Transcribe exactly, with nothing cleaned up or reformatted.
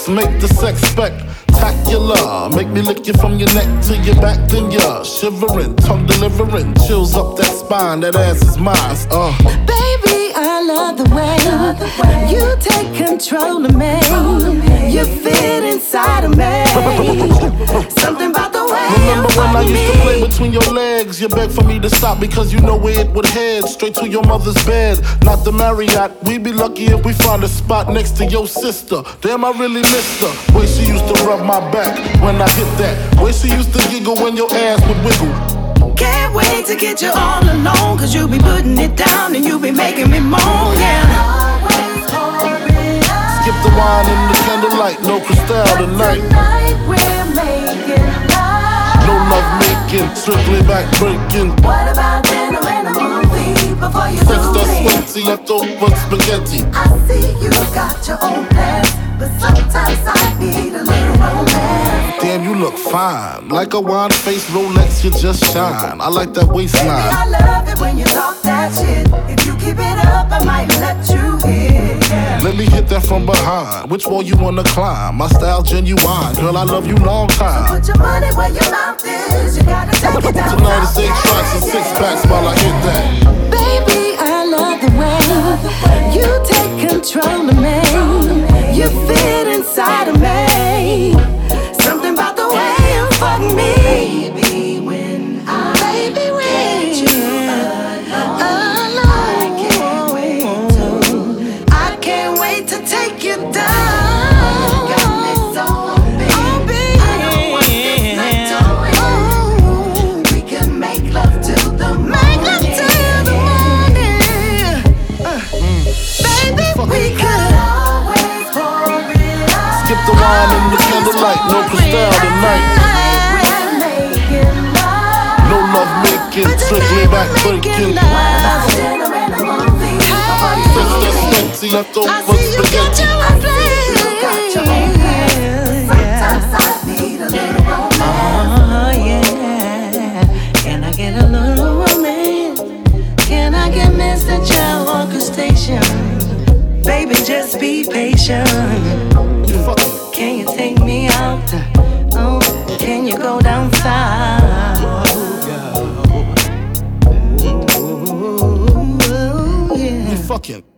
sex, make the sex spectacular. Make me lick you from your neck to your back, then you're shivering, tongue delivering, chills up that spine, that ass is mine. Uh. Baby, I love the way you take control of me. You fit inside of me. Something about the way Remember you when I used me. to play between your legs? You begged for me to stop because you know where it would head. Straight to your mother's bed, not the Marriott. We'd be lucky if we found a spot next to your sister. Damn, I really missed her. Way she used to rub my back when I hit that. Way she used to giggle when your ass would wiggle. Can't wait to get you all alone, cause you be putting it down and you be making me moan, yeah. Skip the wine and the candlelight, no Cristal tonight. Tonight we're making love. No love making, strictly back breaking. What about dinner and a movie before you Sex do that's me? sweaty, I thought was spaghetti. I see you got your own plans, but sometimes I need a little romance. Damn, you look fine, like a wine-faced Rolex, you just shine. I like that waistline. Baby, I love it when you talk that shit. If you keep it up, I might let you hit. Yeah. Let me hit that from behind. Which wall you wanna climb? My style genuine, girl, I love you long time. Put your money where your mouth is. You gotta take it down. Tonight it's eight tracks and six packs while I hit that. Baby, I love the way you take control of me. You fit inside of me. Something about the way you fuck me. Baby, when I, baby, when get you alone, I can't wait to, I can't wait to take you down. Got me so big, I don't want this night to end. We can make love till the morning. Make love till the morning. Uh, Baby, we could always hold it up. Skip the wine and the candlelight, no Cristal tonight. No love making, strictly back breaking. Sex that's sexy, I thought was spaghetti. Oh yeah, can I get a little romance? Can I get Mister Child Orchestration? Baby, just be patient. Can you take me out? Oh, can you go down south? You fucking